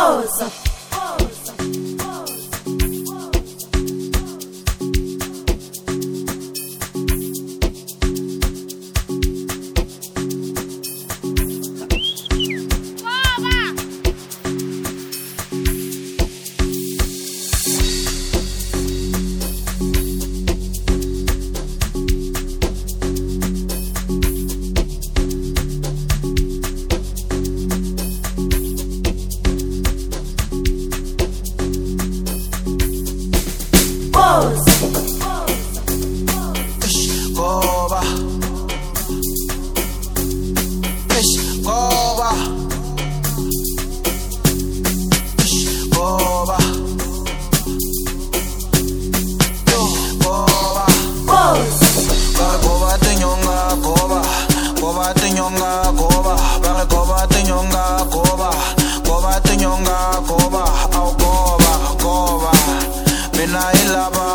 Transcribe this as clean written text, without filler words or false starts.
Pause. Goba, goba, goba, goba. Goba tenyonga goba, goba tenyonga goba, bare goba tenyonga goba, goba tenyonga goba, au goba, goba, mina ilaba.